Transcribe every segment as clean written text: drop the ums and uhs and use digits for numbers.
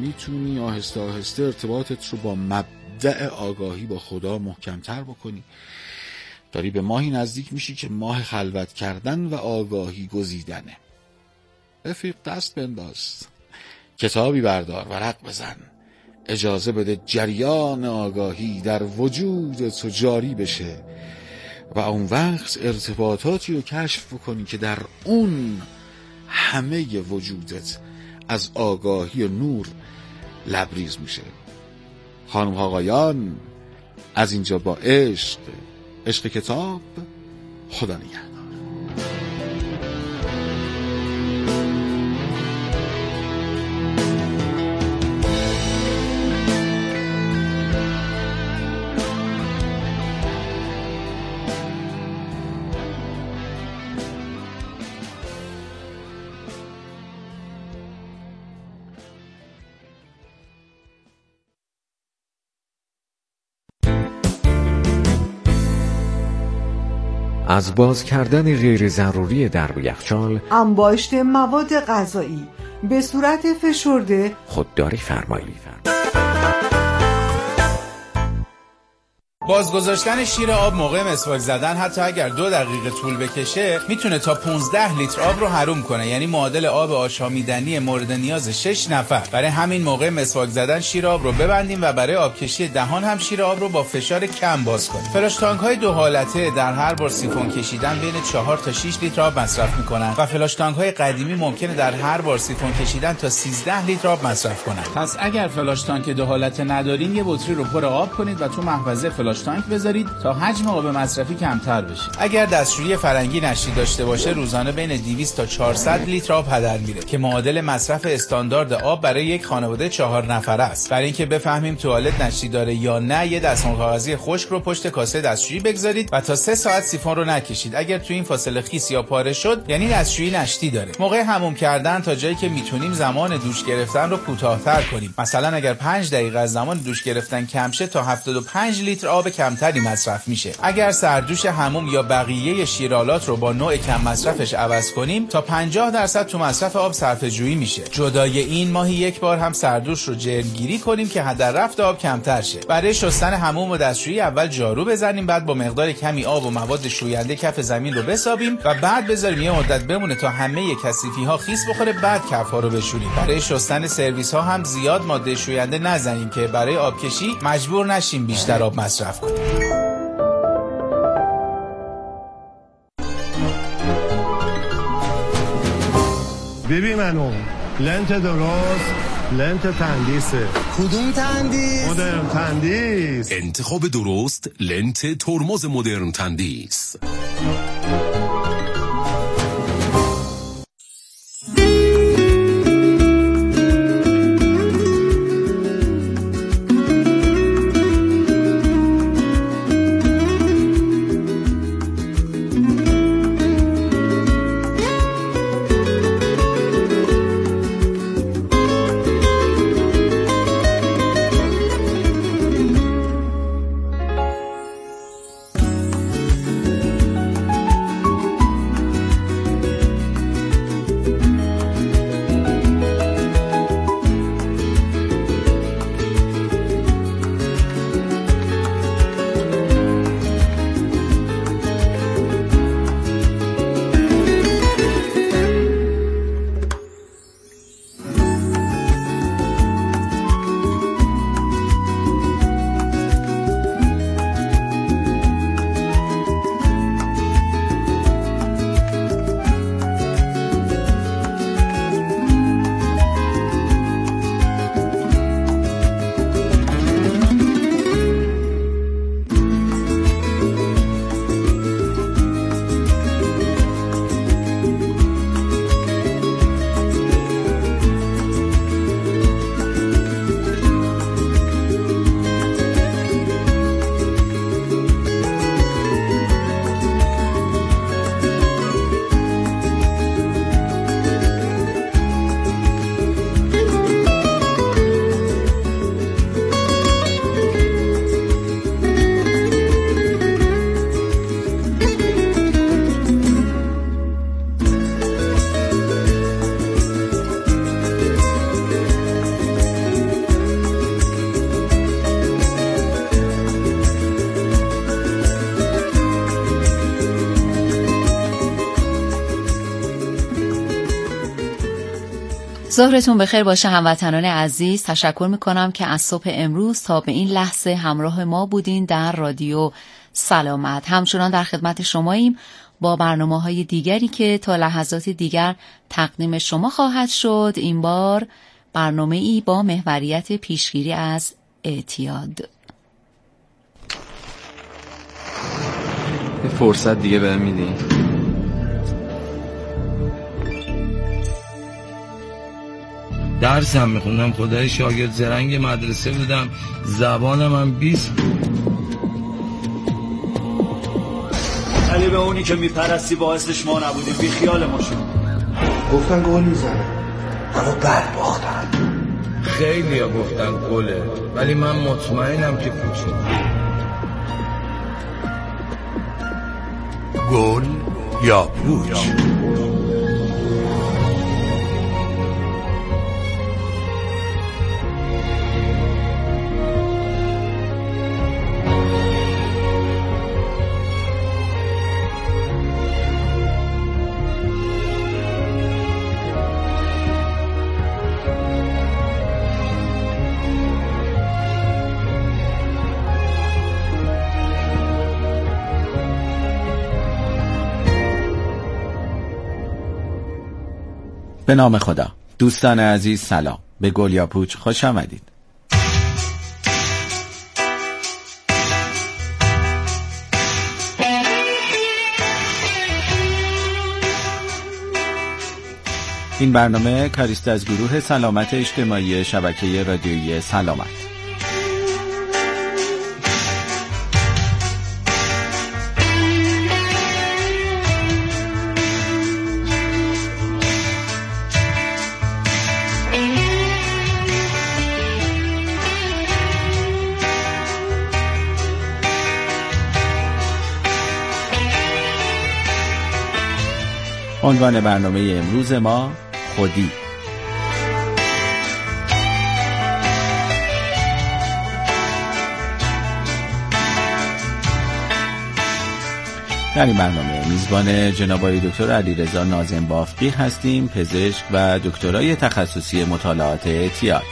میتونی آهسته آهسته ارتباطت رو با مبدأ آگاهی با خدا محکمتر بکنی. داری به ماهی نزدیک میشی که ماه خلوت کردن و آگاهی گزیدنه. رفیق دست بنداز، کتابی بردار، ورق بزن، اجازه بده جریان آگاهی در وجود تو جاری بشه و اون وقت ارتباطاتی رو کشف بکنی که در اون همه وجودت از آگاهی و نور لبریز میشه. خانم آقایان، از اینجا با عشق کتاب، خدا نگهدار. از باز کردن غیر ضروری درب یخچال، انباشت مواد غذایی به صورت فشرده خودداری فرمایید. بازگذاشتن شیر آب موقع مسواک زدن حتی اگر 2 دقیقه طول بکشه میتونه تا 15 لیتر آب رو حروم کنه، یعنی معادل آب آشامیدنی مورد نیاز 6 نفر. برای همین موقع مسواک زدن شیر آب رو ببندیم و برای آبکشی دهان هم شیر آب رو با فشار کم باز کنیم. فلاش تانک های 2 حالته در هر بار سیفون کشیدن بین 4 تا 6 لیتر آب مصرف میکنن و فلاش تانک های قدیمی ممکنه در هر بار سیفون کشیدن تا 13 لیتر آب مصرف کنن. پس اگر فلاش تانک 2 حالته ندارین، یه بطری رو پر آب کنید و تو محفظه فلاش تانک بذارید تا حجم آب مصرفی کمتر بشه. اگر دستشویی فرنگی نشتی داشته باشه، روزانه بین 200 تا 400 لیتر آب هدر میره که معادل مصرف استاندارد آب برای یک خانواده 4 نفره است. برای اینکه بفهمیم توالت نشتی داره یا نه، یه دستمال کاغذی خشک رو پشت کاسه دستشویی بگذارید و تا 3 ساعت سیفون رو نکشید. اگر تو این فاصله خیس یا پاره شد، یعنی دستشویی نشتی داره. موقع حموم کردن تا جایی که میتونیم زمان دوش گرفتن رو کوتاه‌تر کنیم. مثلا اگر 5 دقیقه از زمان دوش گرفتن کم شه، تا 75 لیتر آب کمتری مصرف میشه. اگر سردوش حموم یا بقیه شیرالات رو با نوع کم مصرفش عوض کنیم، تا 50% تو مصرف آب صرفه جویی میشه. جدای این، ماهی 1 بار هم سردوش رو جرمگیری کنیم که هدر رفت آب کمتر شه. برای شستن حموم و دستشویی اول جارو بزنیم، بعد با مقدار کمی آب و مواد شوینده کف زمین رو بسابیم و بعد بذاریم یه مدت بمونه تا همه کثیفی ها خیس بخوره، بعد کف‌ها رو بشوریم. برای شستن سرویس ها هم زیاد ماده شوینده نزنیم که برای آبکشی مجبور نشیم بیشتر آب مصرف کنیم. ببین منو لنت درست، لنت تندیسه. کدوم تندیس؟ مدرن تندیس. انتخاب درست، لنت ترمز مدرن تندیس. ظهرتون بخیر باشه هموطنان عزیز. تشکر میکنم که از صبح امروز تا به این لحظه همراه ما بودین در رادیو سلامت. همچنان در خدمت شماییم با برنامه‌های دیگری که تا لحظات دیگر تقدیم شما خواهد شد. این بار برنامه‌ای با محوریت پیشگیری از اعتیاد. یه فرصت دیگه بهم میدین؟ درسم میخوندم، خدای شاگرد زرنگ مدرسه بودم، زبانم هم 20. علی به اونی که میپرستی باعثش ما نبودیم، بی خیال ما شد. گفتن گل میزنه اما بد باختن. خیلی ها گفتن گله، ولی من مطمئنم که پوچ شد. گل یا پوچ؟ به نام خدا. دوستان عزیز سلام. به گل یا پوچ خوش آمدید. این برنامه کاریست از گروه سلامت اجتماعی شبکه رادیویی سلامت. عنوان برنامه امروز ما خودی. در این برنامه میزبان جناب آقای دکتر علیرضا ناظم بافقی هستیم، پزشک و دکترای تخصصی مطالعات اعتیاد.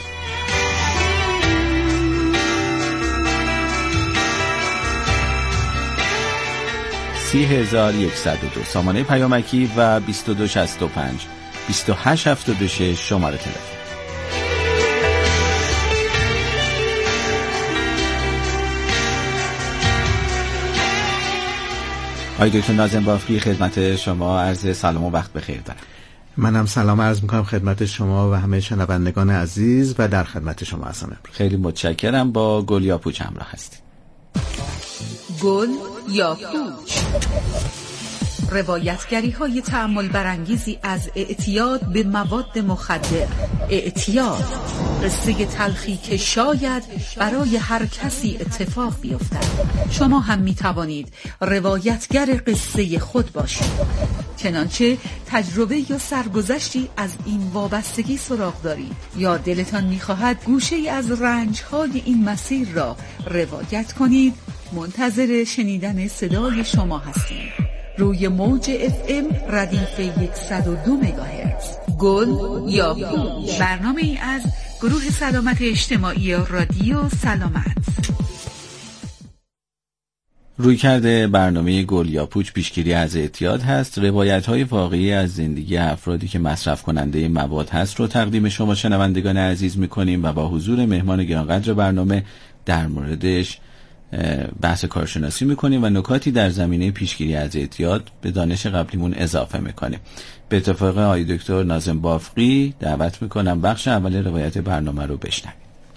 (30,102) سامانه پیامکی و 2265 2876 شماره تلفن. آقای دکتر ناظم بافقی خدمت شما عرض سلام و وقت بخیر دارم. منم سلام عرض میکنم خدمت شما و همه شنوندگان عزیز و در خدمت شما هستم. خیلی متشکرم. با گل یا پوچ همراه هستیم. گل یا پوچ، روایتگری های تأمل برانگیزی از اعتیاد به مواد مخدر. اعتیاد، قصه تلخی که شاید برای هر کسی اتفاق بیفتد. شما هم می توانید روایتگر قصه خود باشید. چنانچه تجربه یا سرگذشتی از این وابستگی سراغ دارید یا دلتان می خواهد گوشه‌ای از رنج‌های این مسیر را روایت کنید، منتظر شنیدن صدای شما هستیم. روی موج FM ردیف 102 مگاهرتز. گل یا پوچ، برنامه ای از گروه سلامت اجتماعی رادیو سلامت. رویکرد برنامه گل یا پوچ پیشگیری از اعتیاد هست. روایت‌های واقعی از زندگی افرادی که مصرف کننده مواد هست رو تقدیم شما شنوندگان عزیز می‌کنیم و با حضور مهمان گرانقدر برنامه در موردش بحث کارشناسی میکنیم و نکاتی در زمینه پیشگیری از اعتیاد به دانش قبلیمون اضافه میکنیم. به اتفاق آقای دکتر ناظم بافقی دعوت میکنم بخش اول روایت برنامه رو بشنویم.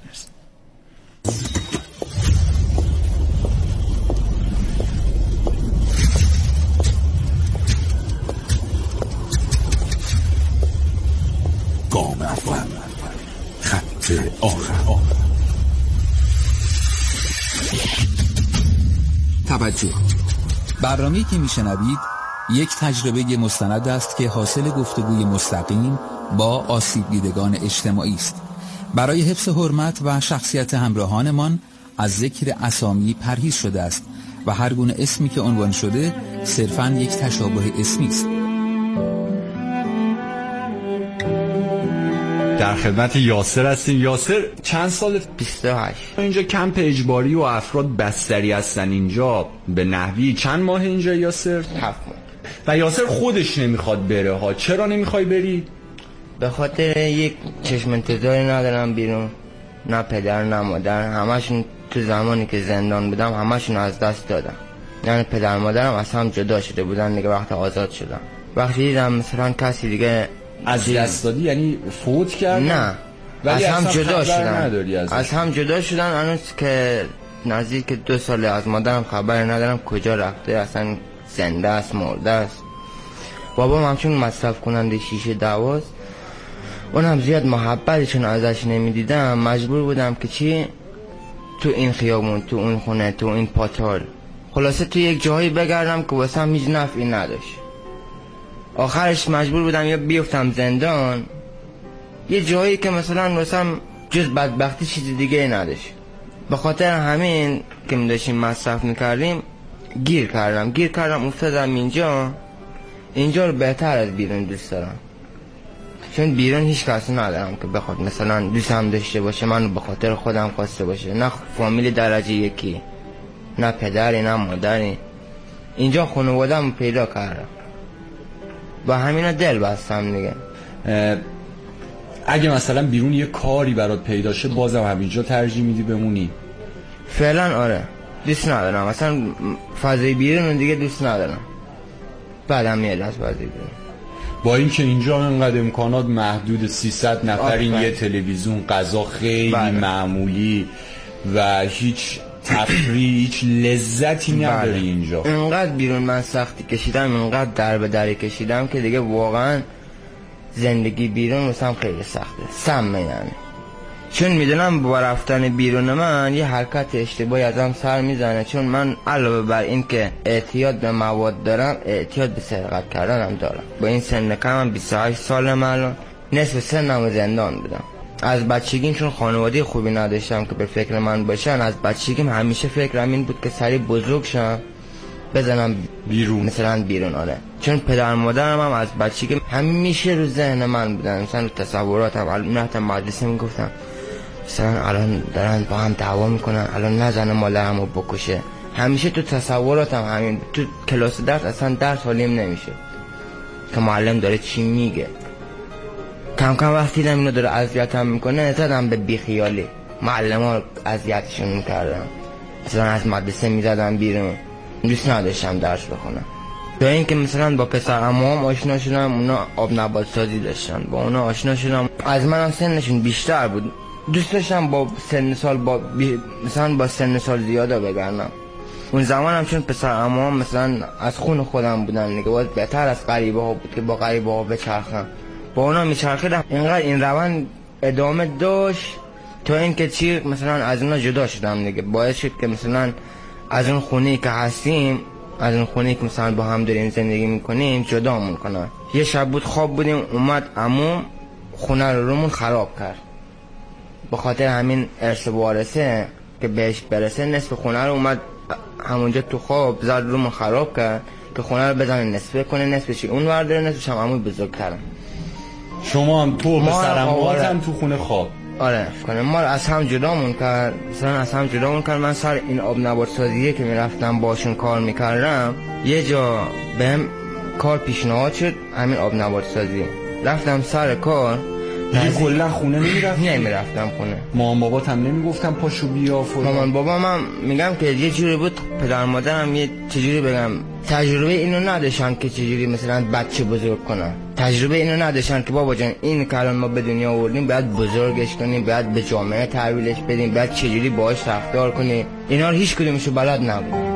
گام اول، خط آخر. توجه، برنامه‌ای که میشنوید یک تجربه مستند است که حاصل گفتگوی مستقیم با آسیب دیدگان اجتماعی است. برای حفظ حرمت و شخصیت همراهانمان از ذکر اسامی پرهیز شده است و هر گونه اسمی که عنوان شده صرفاً یک تشابه اسمی است. در خدمت یاسر هستیم. یاسر چند سال؟ 28. اینجا کمپ اجباری و افراد بستری هستن اینجا به نحوی چند ماه اینجا یاسر؟ 7 ماه. و یاسر خودش نمیخواد بره ها. چرا نمیخوای بری؟ به خاطر یک چشم انتظاری ندارم بیرون، نه پدر نه مادر، همشون تو زمانی که زندان بودم همشون از دست دادم. یعنی پدر مادرم از هم جدا شده بودن دیگه وقت آزاد شدم. وقتی دیدم مثلا کسی دیگه از دست دادی یعنی فوت کرد؟ نه، از هم جدا شدن. از هم جدا شدن. هنوز که نزدیک 2 ساله از مادرم خبر ندارم کجا رفته، اصلا زنده است مرده است. بابام همچون مصرف کننده شیشه دعواست، اونم زیاد محبتشون ازش نمیدیدم، مجبور بودم که چی تو این خیابون، تو اون خونه، تو این پاتال، خلاصه تو یک جایی بگردم که واسم هیچ نفعی نداشت. آخرش مجبور بودم یا بیفتم زندان، یه جایی که مثلا واسم جز بدبختی چیز دیگه نداشت. به خاطر همین که می داشتیم مصرف میکردیم گیر کردم افتادم اینجا رو بهتر از بیرون دوست دارم. چون بیرون هیچ کسی ندارم که بخواد مثلا دوستم داشته باشه، منو به خاطر خودم خواسته باشه، نه فامیل درجه یکی، نه پدری نه مادری. اینجا خانواده‌مو پیدا کردم، با همینا دل بستم دیگه. اگه مثلا بیرون یه کاری برات پیدا شه بازم همینجا ترجیح میدی بمونی؟ فعلا آره، دوست ندارم مثلا فضای بیرون دیگه دوست ندارم، بعدم میاد از فضای بیرون. با اینکه اینجا انقدر امکانات محدود، 300 نفرین، یه تلویزیون، غذا خیلی معمولی و هیچ تفریح، هیچ لذتی نداری اینجا. انقدر بیرون من سختی کشیدم، انقدر در به در کشیدم که دیگه واقعا زندگی بیرون واسم خیلی سخته، سمه یعنی. چون میدونم با رفتن بیرون من یه حرکت اشتباهی ازم سر میزنه، چون من علاوه بر این که اعتیاد به مواد دارم، اعتیاد به سرقت کردنم دارم. با این سن کمم 28 سالم الان، نصف سنم زندان بودم. از بچگیم چون خانواده خوبی نداشتم که به فکر من باشن، از بچگیم همیشه فکرم این بود که سریع بزرگ شم بزنم بیرون، مثلا بیرون. آره، چون پدر مادرم هم از بچگیم همیشه رو ذهن من بودن، مثلا رو تصوراتم. الان مدرسه میگفتم مثلا الان دارن با هم دعوا میکنن، الان نزنه مادرمو بکشه. همیشه تو تصوراتم همین. تو کلاس درس اصلا درس حالیم نمیشه که معلم داره چی میگه. کم کم وقتی دیدم اینو داره اذیتم میکنه زدم به بیخیالی. معلم‌ها اذیتشون میکردم، مثلا از مدرسه میزدم بیرون، دوست نداشتم درس بخونم. تا اینکه مثلا با پسر عموام آشنا شدم، اونا آب نبات سازی داشتن، با اونا آشنا شدم. از منم سنشون بیشتر بود، دوست داشتم با سن سال مثلا با سن سال زیاده بگردم. اون زمانم چون پسر عموام مثلا از خون خودم بودن دیگه، باید بهتر از غریبه ها بود که با غریبه ها بچرخم. با اونا میچرخیدم، اینقدر این روند ادامه داشت تا اینکه چی مثلا از اونا جدا شدم دیگه. باعث شد که مثلا از اون خونه‌ای که هستیم، از اون خونه‌ای که مثلا با هم داریم زندگی میکنیم جدامون کنن. یه شب بود خواب بودیم، اومد عموم خونه رومون خراب کرد. به خاطر همین ارث وارثه که بهش برسه، نصف خونه رو اومد همونجا تو خواب زد رومون خراب کرد که خونه رو بزنه نصفه کنه، نصفش اون ورداره، نصفش هم عموی بزرگ کردن. شما هم تو به سرموات هم تو خونه خواب؟ آره کنه. ما از هم جدامون کرد، مثلا از هم جدامون کرد. من سر این آب نبات سازیه که میرفتم باشون کار میکردم، یه جا بهم کار پیشنهاد شد، همین آب نبات سازی. رفتم سر کار. دیگه کلا خونه نمیرفتم خونه. مامان بابات هم نمیگفتم پاشو بیا فلان؟ مامان بابام هم میگم که یه جوری بود، پدر مادرم یه چجوری بگم تجربه اینو نداشتن که چجوری مثلا بچه بزرگ کنن. تجربه اینو نداشتن که بابا جان این که الان ما به دنیا آوردیم باید بزرگش کنیم، باید به جامعه تحویلش بدیم، باید چجوری باهاش رفتار کنیم. اینا رو هیچ کدومشو بلد نبود.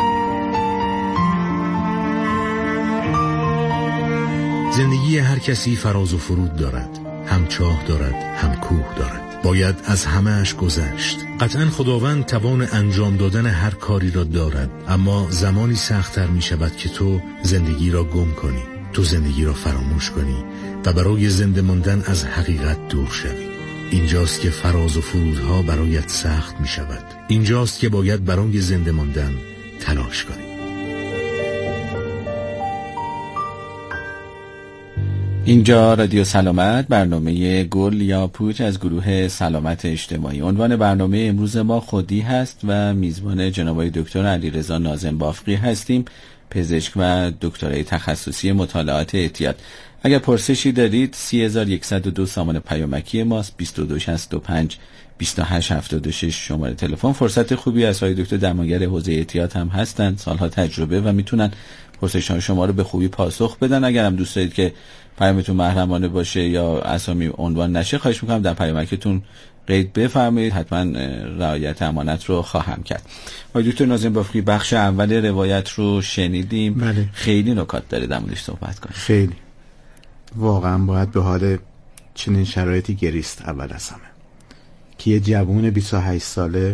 زندگی هر کسی فراز و فرود دارد، هم چاه دارد هم کوه دارد. باید از همه‌اش گذشت. قطعا خداوند توان انجام دادن هر کاری را دارد، اما زمانی سخت‌تر می شود که تو زندگی را گم کنی، تو زندگی را فراموش کنی و برای زنده ماندن از حقیقت دور شوی. اینجاست که فراز و فرودها برایت سخت می شود. اینجاست که باید برای زنده ماندن تلاش کنی. اینجا رادیو سلامت، برنامه گل یا پوچ از گروه سلامت اجتماعی. عنوان برنامه امروز ما خودی هست و میزبان جناب دکتر علیرضا ناظم بافقی هستیم، پزشک و دکترای تخصصی مطالعات اعتیاد. اگر پرسشی دارید 3102 سامان پیامکی ماست، 2265 2876 شماره تلفن. فرصت خوبی از های دکتر درمانگر حوزه اعتیاد هم هستند، سالها تجربه و میتونن پرسش‌های شما رو به خوبی پاسخ بدن. اگر هم دوست دارید که پیامتون محرمانه باشه یا اسامی عنوان نشه، خواهش میکنم در پیامکتون قید بفرمایید، حتما رعایت امانت رو خواهم کرد. آقای دکتر ناظم بافقی، بخش اول روایت رو شنیدیم. بله. خیلی نکات داره در موردش صحبت کنیم. خیلی واقعا باید به حال چنین شرایطی گریست. اول از همه که یه جوون 28 ساله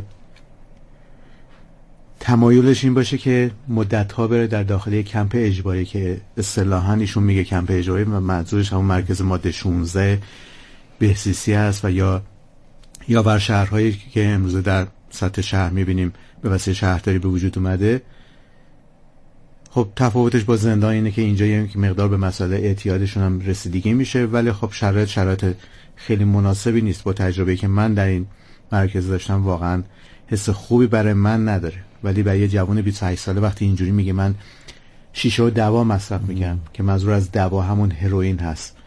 تمایلش این باشه که مدت‌ها بره در داخل یک کمپ اجباری که اصطلاحاً ایشون میگه کمپ اجباری و منظورش همون مرکز ماده 16 بهسیسی است و یا بر شهرهایی که امروز در سطح شهر میبینیم به واسه شهرداری به وجود اومده. خب تفاوتش با زندان اینه که اینجا یه مقدار به مسئله اعتیادشون هم رسیدگی میشه، ولی خب شرایط خیلی مناسبی نیست. با تجربه‌ای که من در این مرکز داشتم واقعا حس خوبی برای من نداره، ولی برای یه جوان 28 ساله وقتی اینجوری میگه من شیشه و دوا مصرف میگم که منظور از دوا همون هروئین هست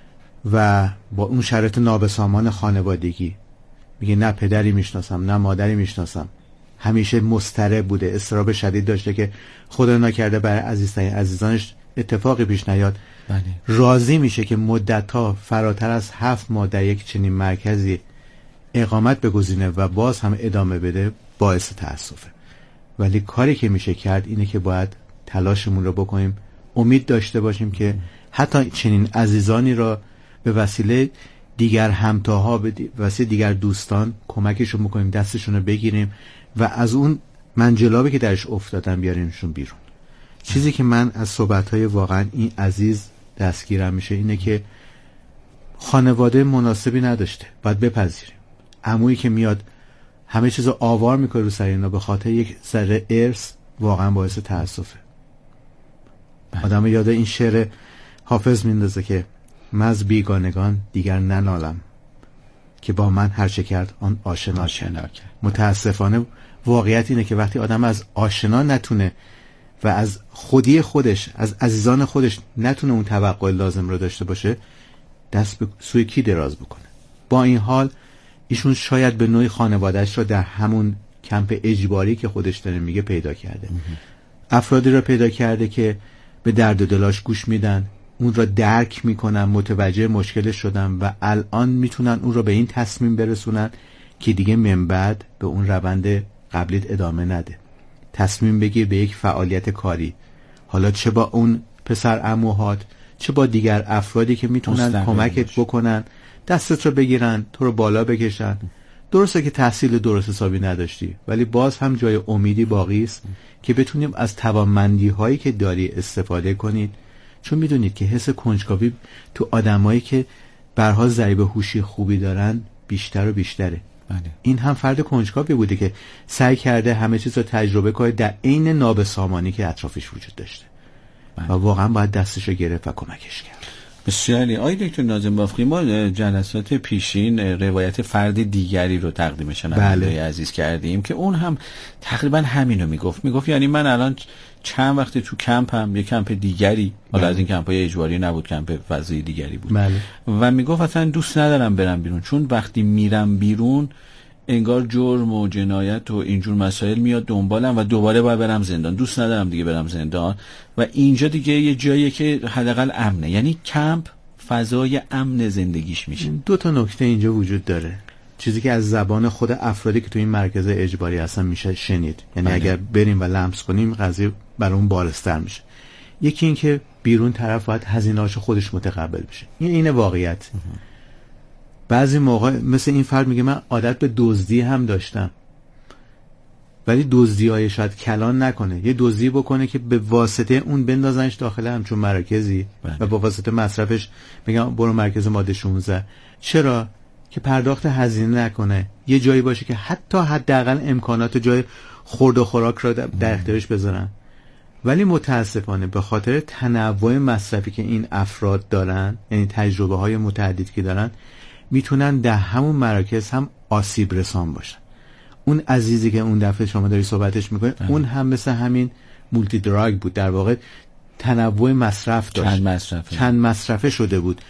و با اون شرایط نابسامان خانوادگی میگه نه پدری میشناسم نه مادری میشناسم، همیشه مضطرب بوده، اضطراب شدید داشته که خدا نکرده برای عزیزانش اتفاقی پیش نیاد. بله. راضی میشه که مدت‌ها فراتر از 7 ماه در یک چنین مرکزی اقامت بگزینه و باز هم ادامه بده، باعث تأسفه. ولی کاری که میشه کرد اینه که باید تلاشمون رو بکنیم، امید داشته باشیم که حتی چنین عزیزانی را به وسیله دیگر همتاها، به وسیله دیگر دوستان کمکشون بکنیم، دستشون رو بگیریم و از اون منجلابی که درش افتادن بیاریمشون بیرون. چیزی که من از صحبت‌های واقعا این عزیز دستگیرم میشه اینه که خانواده مناسبی نداشته، باید بپذیریم. عمویی که میاد همه چیزو آوار میکنه رو سر اینا به خاطر یک ذره ارث، واقعا باعث تأسفه. آدم یاد این شعر حافظ میندازه که من از بیگانگان دیگر ننالم که با من هر چه کرد آن آشنا کرد. متاسفانه واقعیت اینه که وقتی آدم از آشنا نتونه و از خودی خودش، از عزیزان خودش نتونه اون توقع لازم رو داشته باشه، دست به سوی کی دراز بکنه؟ با این حال ایشون شاید به نوعی خانوادهش رو در همون کمپ اجباری که خودش داره میگه پیدا کرده. افرادی رو پیدا کرده که به درد و دلاش گوش میدن، اون رو درک میکنن، متوجه مشکلش شدن و الان میتونن اون رو به این تصمیم برسونن که دیگه من بعد به اون روند قبلیت ادامه نده. تصمیم بگیر به یک فعالیت کاری، حالا چه با اون پسر عموهات چه با دیگر افرادی که میتونن کمکت بکنن، دستت رو بگیرن، تو رو بالا بکشن. درسته که تحصیل درست حسابی نداشتی، ولی باز هم جای امیدی باقی است که بتونیم از توانمندی هایی که داری استفاده کنید، چون میدونید که حس کنجکاوی تو آدمایی که به هر حال ذریب هوشی خوبی دارن بیشتر و بیشتره. بله. این هم فرد کنجکاوی بوده که سعی کرده همه چیز رو تجربه کنه در عین نابسامانی که اطرافش وجود داشته. بله. و واقعا باید دستش رو گرفت و کمکش کرد. بسیار عالی. آقای دکتر ناظم بافقی، ما جلسات پیشین روایت فرد دیگری رو تقدیم شنوندگان عزیز کردیم که اون هم تقریبا همینو میگفت یعنی من الان چند وقت تو کمپم، یک کمپ دیگری، حالا از این کمپای اجباری نبود، کمپ فضایی دیگری بود. و میگفت اصلا دوست ندارم برم بیرون، چون وقتی میرم بیرون انگار جرم و جنایت و اینجور مسائل میاد دنبالم و دوباره باید برم زندان. دوست ندارم دیگه برم زندان و اینجا دیگه یه جاییه که حداقل امنه، یعنی کمپ فضای امن زندگیش میشه. دو تا نکته اینجا وجود داره، چیزی که از زبان خود افرادی که تو این مرکز اجباری هستن میشه شنید، یعنی اگر بریم و لمس کنیم قضیه برای اون بارستر میشه. یکی این که بیرون طرف باید هزینه‌اشو خودش متقبل بشه، این واقعیت. بعضی موقع مثل این فرد میگه من عادت به دزدی هم داشتم، ولی دزدی‌های شاید کلان نکنه، یه دزدی بکنه که به واسطه اون بندازنش داخل همچون مرکزی و با واسطه مصرفش میگم برو مرکز ماده 16. چرا؟ که پرداخت هزینه نکنه، یه جایی باشه که حتی حداقل امکانات جای خورد و خوراک را در اختیارش بذارن. ولی متاسفانه به خاطر تنوع مصرفی که این افراد دارن، یعنی تجربه های متعددی که دارن، میتونن در همون مراکز هم آسیب رسان باشن. اون عزیزی که اون دفعه شما داری صحبتش میکنه اون هم مثل همین مولتی دراگ بود، در واقع تنوع مصرف داشت، چند مصرفه شده بود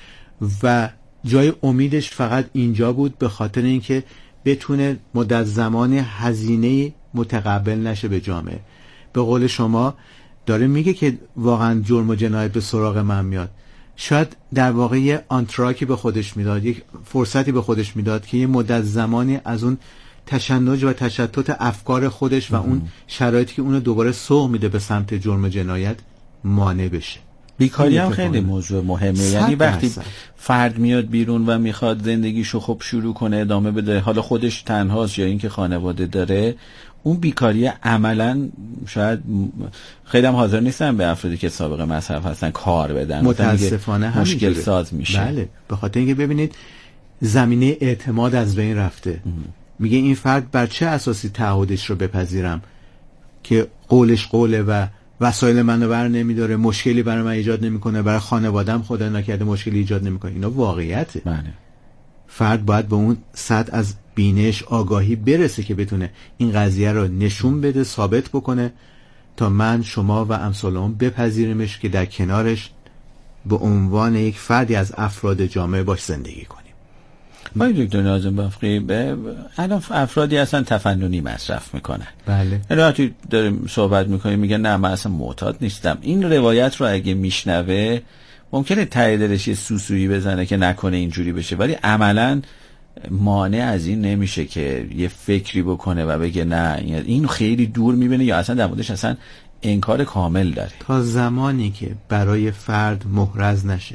و جای امیدش فقط اینجا بود، به خاطر اینکه بتونه مدت زمان هزینه متقبل نشه به جامعه. به قول شما داره میگه که واقعا جرم و جنایت به سراغ من میاد، شاید در واقع یه آنتراکی به خودش میداد، یک فرصتی به خودش میداد که یه مدت زمانی از اون تشنج و تشتت افکار خودش و اون شرایطی که اونو دوباره سوق میده به سمت جرم و جنایت مانع بشه. بیکاری هم خیلی موضوع مهمه، یعنی وقتی فرد میاد بیرون و میخواد زندگیشو خب شروع کنه ادامه بده، حالا خودش تنهاست یا اینکه خانواده داره، اون بیکاری عملا شاید خیلی هم حاضر نیستن به افرادی که سابقه مصرف هستن کار بدن، متاسفانه مشکل ساز میشه. بله، به خاطر اینکه ببینید زمینه اعتماد از بین رفته. میگه این فرد بر چه اساسی تعهدش رو بپذیرم که قولش قوله و وسایل منو بر نمیداره، مشکلی برای من ایجاد نمیکنه، برای خانواده‌ام خدا نکرده مشکلی ایجاد نمیکنه. اینا واقعیته. بله. فرد باید به اون سطح از بینش آگاهی برسه که بتونه این قضیه رو نشون بده، ثابت بکنه تا من، شما و امثالمون بپذیریمش که در کنارش به عنوان یک فردی از افراد جامعه باش زندگی کنیم. ما دکتر ناظم بافقی الان افرادی اصلا تفننی مصرف میکنن. بله. الان داریم صحبت میکنیم میگن نه من اصلا معتاد نیستم. این روایت رو اگه میشنوه ممکنه ته دلش یه سوسویی بزنه که نکنه اینجوری بشه، ولی عملاً مانع از این نمیشه که یه فکری بکنه و بگه نه این خیلی دور میبینه یا اصلا در موردش اصلا انکار کامل داره. تا زمانی که برای فرد محرز نشه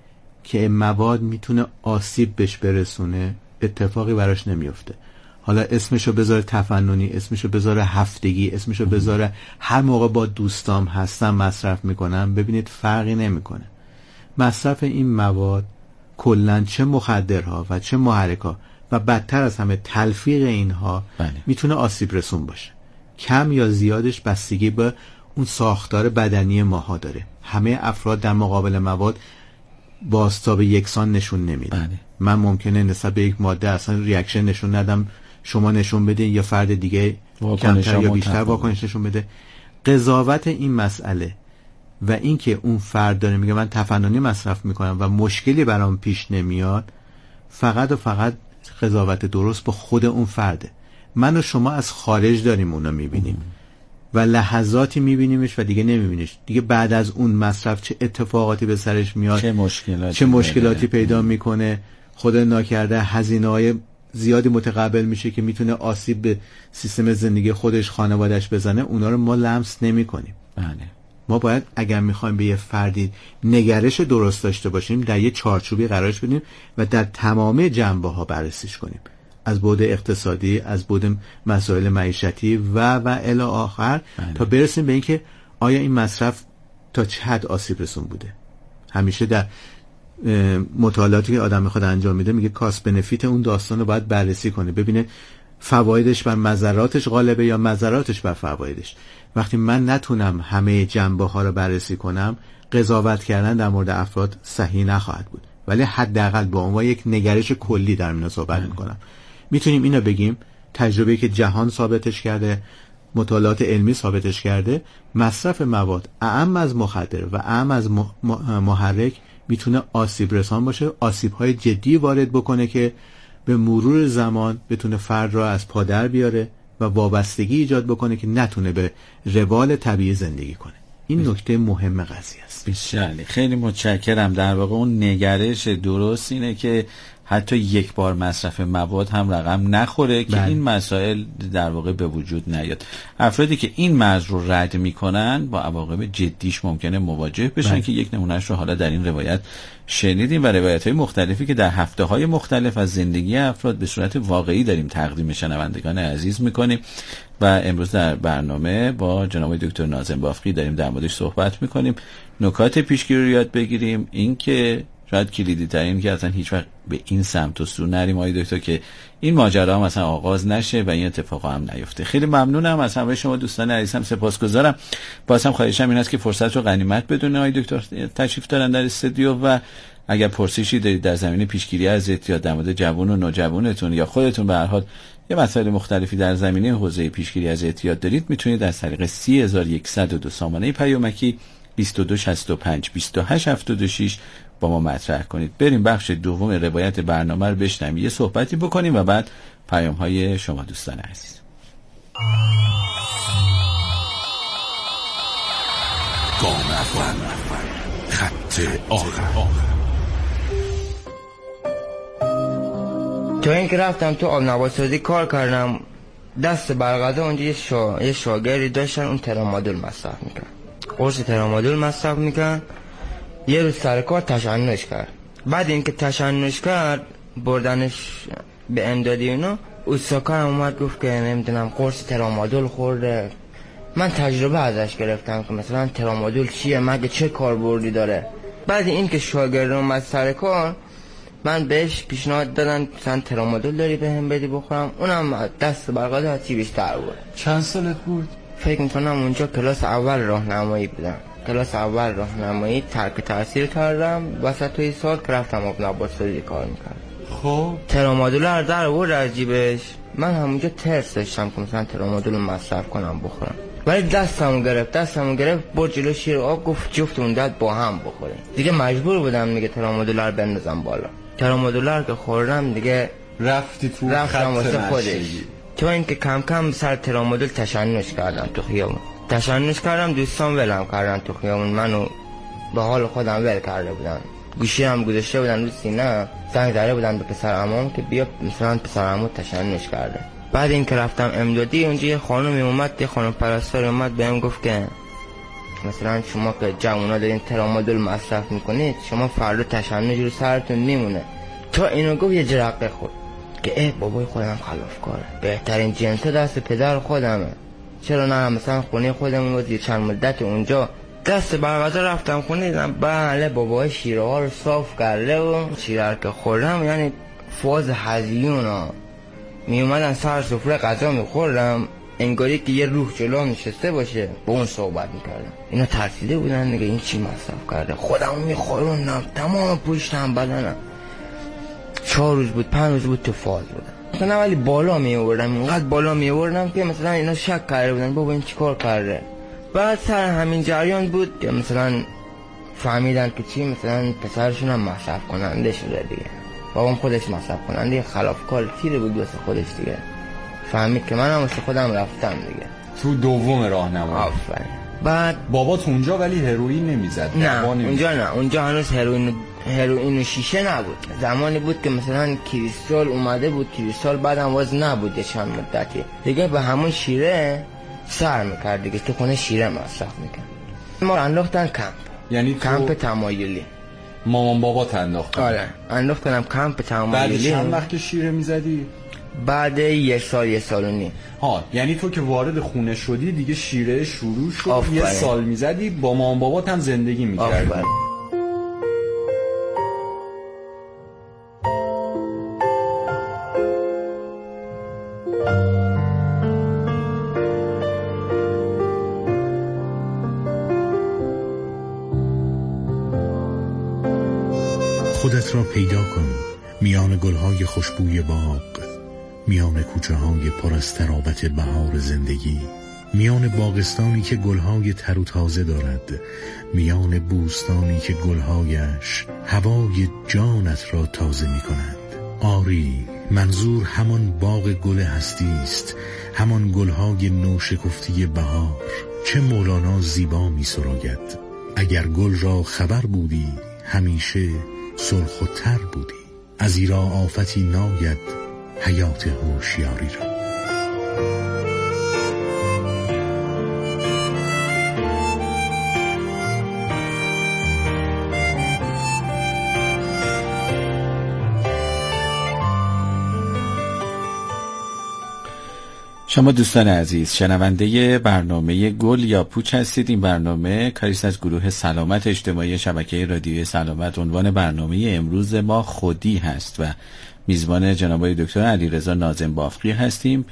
که مواد میتونه آسیب بهش برسونه، اتفاقی براش نمیفته. حالا اسمشو بذاره تفننی، اسمشو بذاره هفتگی، اسمشو بذاره هر موقع با دوستام هستم مصرف میکنم، ببینید فرقی نمیکنه. مصرف این مواد کلن چه مخدرها و چه محرک‌ها و بدتر از همه تلفیق اینها میتونه آسیب رسون باشه. کم یا زیادش بستگی به اون ساختار بدنی ماها داره. همه افراد در مقابل مواد بازتاب یکسان نشون نمیده. من ممکنه نسبت به یک ماده اصلا ریاکشن نشون ندم، شما نشون بدین یا فرد دیگه کمتر یا بیشتر واکنش نشون بده. قضاوت این مسئله و اینکه اون فرد داره میگه من تفننی مصرف میکنم و مشکلی برام پیش نمیاد، فقط و فقط قضاوت درست با خود اون فرده. من و شما از خارج داریم اونو میبینیم و لحظاتی میبینیمش و دیگه نمیبینیش. دیگه بعد از اون مصرف چه اتفاقاتی به سرش میاد، چه مشکلاتی پیدا میکنه، خدا ناکرده هزینه‌های زیادی متقبل میشه که میتونه آسیب به سیستم زندگی خودش، خانواده‌اش بزنه. اونا رو ما لمس نمیکنیم. ما باید اگر میخوایم به یه فردی نگرش درست داشته باشیم در یه چارچوبی قرارش بدیم و در تمام جنبه‌ها بررسیش کنیم، از بعد اقتصادی، از بعد مسائل معیشتی و الی آخر، تا برسیم به اینکه آیا این مصرف تا چه حد آسیب رسون بوده. همیشه در مطالعاتی که آدم میخواد انجام میده میگه کاست بنفیت اون داستان رو باید بررسی کنه، ببینه فوایدش بر مضراتش غالبه یا مضراتش بر فوایدش. وقتی من نتونم همه جنبه ها رو بررسی کنم، قضاوت کردن در مورد افراد صحیح نخواهد بود. ولی حداقل با عنوان یک نگرش کلی در این صحبت میکنم. میتونیم اینو بگیم تجربه‌ای که جهان ثابتش کرده، مطالعات علمی ثابتش کرده، مصرف مواد اعم از مخدر و اعم از محرک میتونه آسیب رسان باشه، آسیب‌های جدی وارد بکنه که به مرور زمان بتونه فرد را از پا در بیاره و وابستگی ایجاد بکنه که نتونه به روال طبیعی زندگی کنه. این نکته مهم قضیه است. بسیار خیلی متشکرم. در واقع اون نگرش درست اینه که حتی یک بار مصرف مواد هم رقم نخوره که این مسائل در واقع به وجود نیاد. افرادی که این مرز رو رد میکنن با عواقب جدیش ممکنه مواجه بشن که یک نمونهش رو حالا در این روایت شنیدیم و روایت‌های مختلفی که در هفته‌های مختلف از زندگی افراد به صورت واقعی داریم تقدیم شنوندگان عزیز میکنیم و امروز در برنامه با جناب دکتر ناظم بافقی داریم در موردش صحبت میکنیم. نکات پیشگیری رو یاد بگیریم، این که شاید کلیدی ترین که اصلا هیچ وقت به این سمت و سو نریم آقای دکتر که این ماجرا هم اصلا آغاز نشه و این اتفاقا هم نیفته. خیلی ممنونم از همه شما دوستان عزیزم، سپاسگزارم. بازم خواهشم این است که فرصت رو غنیمت بدونید آقای دکتر تشریف دارن در استودیو و اگر پرسشی دارید در زمینه پیشگیری از اعتیاد در مورد جوان و نوجوانتون یا خودتون به هر حال یه مسائل مختلفی در زمینه حوزه پیشگیری از اعتیاد دارید، میتونید از طریق 3102 سامانه پیامکی 2265 2876 با ما مطرح کنید. بریم بخش دوم روایت برنامه رو بشنویم، یه صحبتی بکنیم و بعد پیام های شما دوستان عزیز. گام اول، خط آخر. تا اینکه رفتم تو آب نبات‌سازی کار کردم، دست برغذا اونجا یه شاگردی داشتن، اون ترامادول مصرف میکرد، قرص ترامادول مصرف میکرد. یه روز سر کار تشنج کرد. بعد اینکه تشنج کرد بردنش به امدادی اینا، استاکارم اومد گفت که نمیدونم قرص ترامادول خورده. من تجربه ازش گرفتم که مثلا ترامادول چیه، مگه چه کاربردی داره. بعد اینکه شاگرد اومد سر کار، من بهش پیشنهاد دادم مثلا ترامادول داری بهم بدی بخورم، اونم دست برغذا هرچی بیشتر بود. چند سالت بود؟ فکر میکنم اونجا کلاس اول راهنمایی بودم. کلاس اول راهنمایی ترک تاثیر کردم، وسط سال که رفتم آب نبات‌سازی کار میکردم. خب ترامادول رو در آورد از جیبش، من همونجا ترس داشتم که مثلا ترامادول رو مصرف کنم بخورم، ولی دستمو گرفت برد جلو شیر آب، گفت جفت اون داد با هم بخوریم. دیگه مجبور بودم دیگه ترامادول رو بندازم بالا. ترامادول رو که خوردم دیگه رفتم واسه خودش. تو اینکه کم کم سر ترامادول تشنج کردم تو خیابون. دوستان ولم کردن تو خیابون، منو به حال خودم ول کرده بودن. گوشی هم گذاشته بودن رو سینه، زنگ زده بودن به پسر عموم که بیا مثلا پسر عمو تشنج کرده. بعد این که رفتم امدادی، اونجا یه خانمی اومد، یه خانم پرستار اومد بهم گفت که مثلا شما که جوونا دارین ترامادول مصرف میکنید، شما فردا تشنج رو سرتون میمونه. تا اینو گفت یه جرقه خورد که بابای خودم خلافکاره، بهترین جنس دست پدر خودمه، چرا نه مثلا خونه خودمون رو زیر چند مدت اونجا. دست برغذا رفتم خونه، دیدم بله بابای شیره ها رو صاف کرده و شیره که خوردم یعنی فاز هزیون ها می اومدن سر سفره غذا می خوردم، انگاری که یه روح جلو نشسته باشه با اون صحبت میکردم. اینا ترسیده بودن دیگه این چی مصرف کرده. خودم می خوردم تمام پوشتم بدنم. 4 روز بود 5 روز بود تو فاز بودم مثلا، ولی بالا می آوردم، اینقدر بالا می آوردم که مثلا اینا شک کرده بودن بابا این چیکار کرده. بعد سر همین جریان بود که مثلا فهمیدن که چی، مثلا پسرشون هم مصرف کننده شده دیگه، بابام خودش مصرف کننده، خلافکار تیره بود واسه خودش دیگه. فهمید که منم واسه خودم رفتم دیگه. تو دوم راهنمایی. آفرین. بعد بابات اونجا ولی هروئین نمیزد؟ نه اونجا نه، اونجا هنوز هروئین و شیشه نبود. زمانی بود که مثلا کریستال اومده بود، کریستال بعدم واز نبود چند مدتی دیگه، به همون شیره سر میکرد دیگه، تو خونه شیره مصرف میکرد. ما انداختن کمپ، یعنی کمپ تمایلی. مامان بابات انداختن؟ آره انداختنم کمپ تمایلی. بعد چند وقت شیره میزدی؟ بعد 1 سال 1 سال و نیم. یعنی تو که وارد خونه شدی دیگه شیره شروع شد، 1 سال میزدی، با مامان بابات هم زندگی میکردی. خودت را پیدا کن میان گلهای خوشبوی باغ، میان کوچه های پر از ترابت بهار زندگی، میان باغستانی که گلهای تر و تازه دارد، میان بوستانی که گلهایش هوای جانت را تازه می کند. آری، منظور همان باغ گل هستی است، همان گلهای نوشکفتی بهار. چه مولانا زیبا می سراید: اگر گل را خبر بودی همیشه سرخ و تر بودی، از ایرا آفتی ناید حیات هوشیاری را. شما دوستان عزیز شنونده برنامه گل یا پوچ هستید. این برنامه کاریست از گروه سلامت اجتماعی شبکه رادیوی سلامت. عنوان برنامه امروز ما خودی هست و میزبان جناب دکتر علیرضا ناظم بافقی هستیم.